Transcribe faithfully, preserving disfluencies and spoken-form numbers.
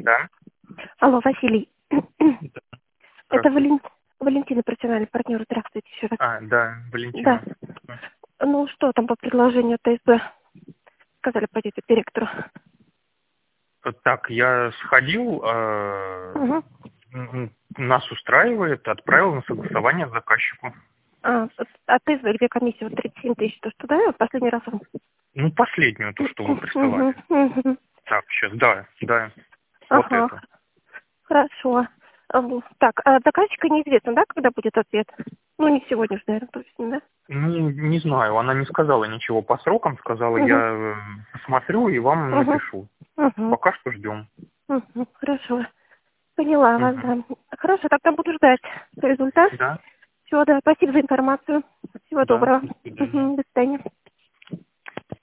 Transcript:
Да. Алло, Василий. Это Здравствуйте. Вален... Валентина, профессиональный партнер. Здравствуйте еще раз. А, да, Да. Валентина. Ну что там по предложению ТСБ? Сказали, пойдете к директору. Так, я сходил, э, Угу. м, нас устраивает, отправил на согласование заказчику. А, а ТСБ, где комиссия? Вот тридцать семь тысяч, то что, да? Последний раз он... Ну, последнюю, то, что вы Угу. присылали. Угу. Так, сейчас, да, да, вот Ага. это. Хорошо. А, Так, а заказчика неизвестно, да, когда будет ответ? Ну, не сегодня же, наверное, точно, да? Ну, не знаю, она не сказала ничего по срокам, сказала, я Угу. э, посмотрю и вам Угу. напишу. Угу. Пока что ждем. Угу. Хорошо. Поняла вас, Мгм. да. Хорошо, тогда буду ждать результат. Да, Все, да, спасибо за информацию. Всего да, доброго. до свидания. Мгм, до свидания.